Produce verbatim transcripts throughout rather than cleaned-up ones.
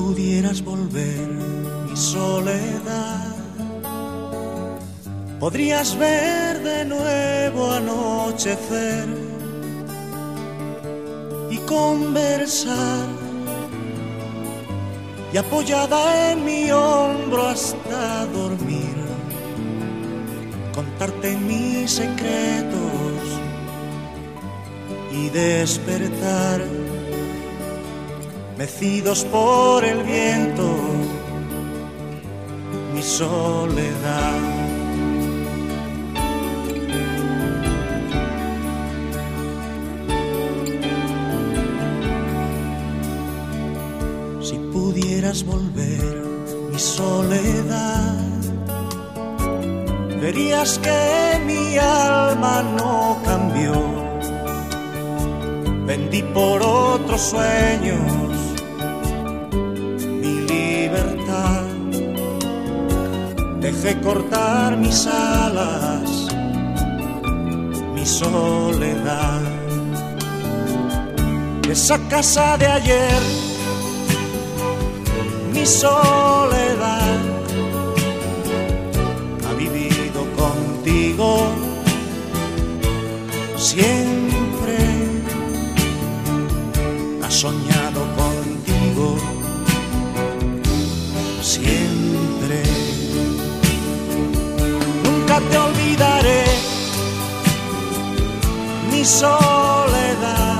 pudieras volver mi soledad, podrías ver de nuevo anochecer y conversar, y apoyada en mi hombro hasta dormir, contarte mis secretos y despertar, mecidos por el viento, mi soledad. Si pudieras volver mi soledad, verías que mi alma no cambió. Vendí por otros sueños mi libertad, dejé cortar mis alas, mi soledad. Esa casa de ayer, mi soledad, ha vivido contigo siempre, ha soñado contigo siempre. Nunca te olvidaré, mi soledad,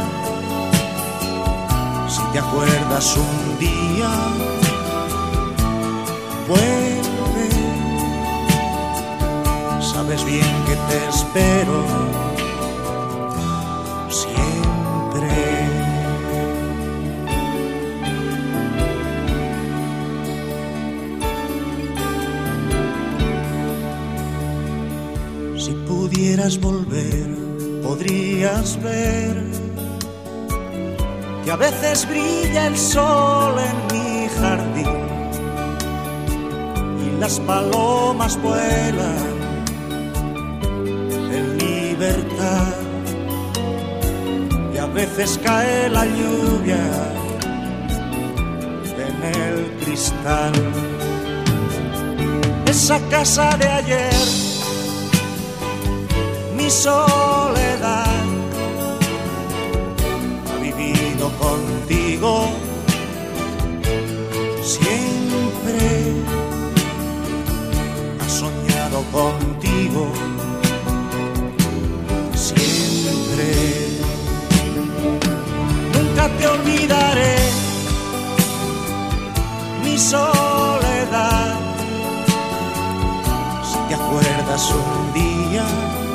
si te acuerdas un día, vuelve, sabes bien que te espero siempre. Si pudieras volver, podrías ver que a veces brilla el sol en mi jardín, las palomas vuelan en libertad, y a veces cae la lluvia en el cristal. Esa casa de ayer, mi soledad, ha vivido contigo siempre, soñado contigo siempre. Nunca te olvidaré, mi soledad, si te acuerdas un día,